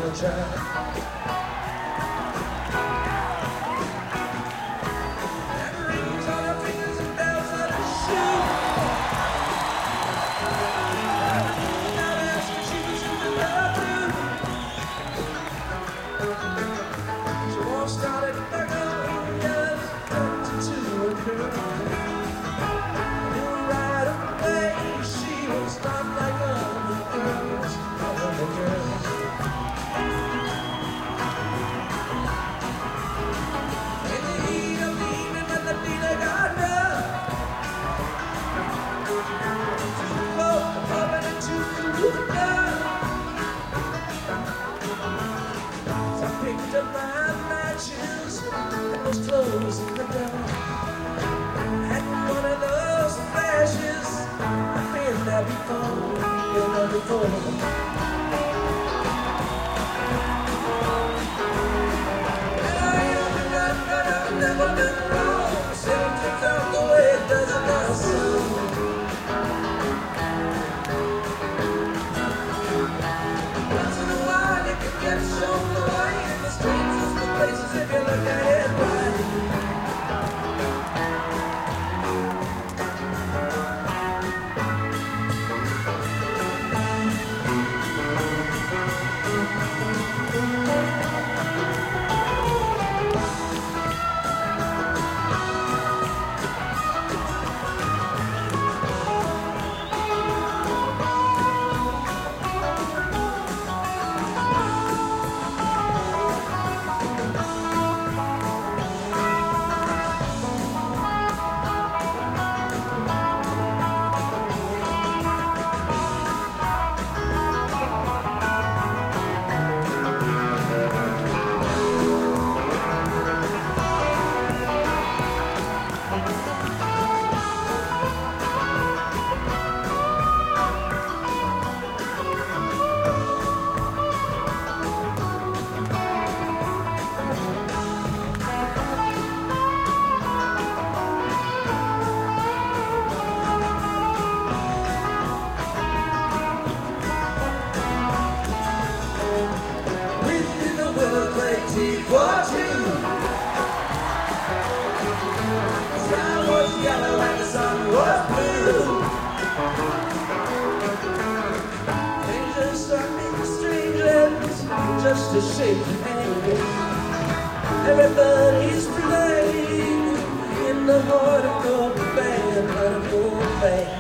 wanna try. Started back on years, 22 and girl. Knew right away she was not like other girls, other girls. In the heat of the evening when the dealer got rough, two folk up and two cool the gun. So I picked up my matches and was closing the door. Had one of those flashes I've been there before, And I've never been wrong. Said it turns out the way it does in my soul. Once in a while you can get shown the way in the streets of the places if you look at it right. Yellow and the sun was blue. Strangers start meeting strangers just to shake hands. Everybody's playing in the heart of gold band, heart of gold band.